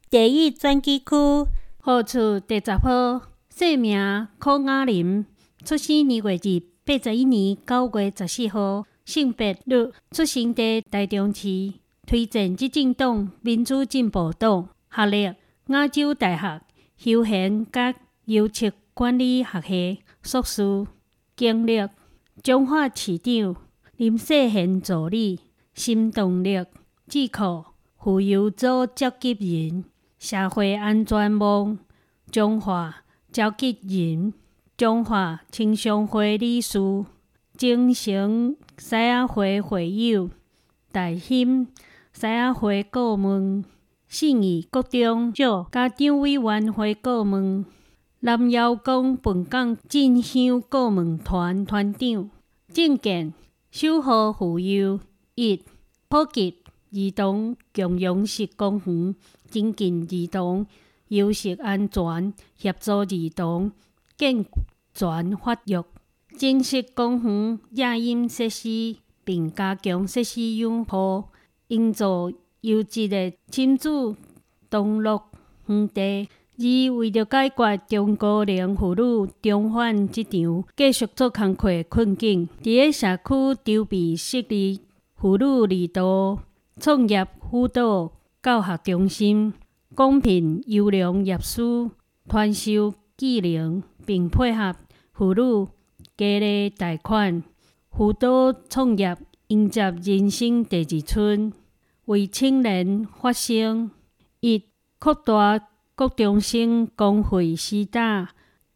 第一选举区号厝第10号，姓名柯雅琳，出生年月日81年9月14号，性别女，出生地台中市，推荐执政党民主进步党，学历亚洲大学休闲甲优质管理学系硕士，经历彰化市长、林世贤助理、新动力智库妇幼组召集人、社会安全网彰化召集人、彰化青商会理事、精诚西仔会会友、大兴西仔会顾问、信义国中小家长委员会顾问、南瑶宫本港进香顾问团团长。政见守护妇幼1、普及儿童共融式公园，增进儿童优质安全，协助儿童健全发育。正式公园野饮设施，并加强设施养护，营造优质的亲子同乐园地。2、为了解决中高龄妇女重返职场、继续做工课的困境，伫个社区筹备设立妇女二度创业辅导教学中心，公平优良业师传授技能，并配合妇女家里贷款辅导创业，迎接人生第2春，为青年发声。1、扩大国中生公费施打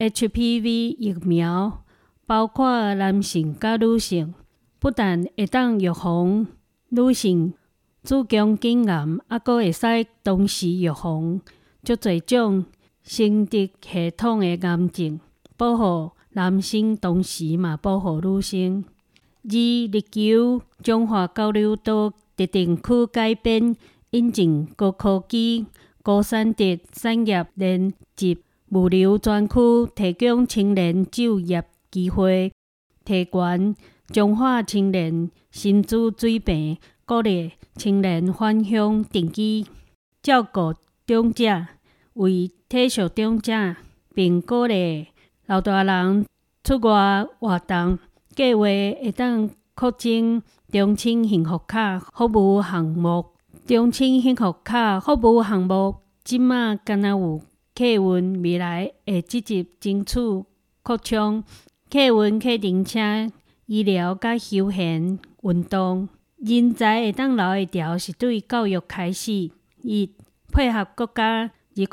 HPV 疫苗，包括男性甲女性，不但会当预防女性子宫颈癌，还佫会使同时预防足侪种生殖系统的癌症，保护男性同时嘛保护女性。2、力求彰化交流道特定区改变，引进高科技、高产值产业连接物流专区，提供青年就业机会，提悬彰化青年心智水平，鼓励青年返乡定居，照顾长者，为体恤长者，并鼓励老大人出外活动。计划会当扩增中青幸福卡服务项目。中青幸福卡服务项目即马敢若有客运，未来会积极争取扩充客运、客停车、医疗甲休闲运动。人才会当留会住，是对教育开始。1、配合国家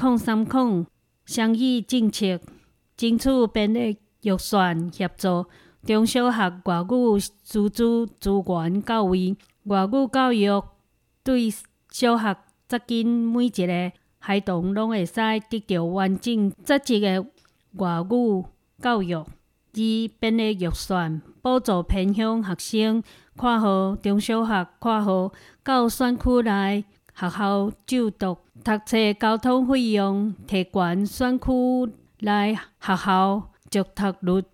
2030双语政策，争取编列预算协助中小学外语师资资源到位。外语教育对小学扎紧，每一个孩童拢会使得到完整扎实的外语教育。2、编列预算补助偏乡学生（括号中小学）到选区内学校就读，读册交通费用提悬选区内学校就读率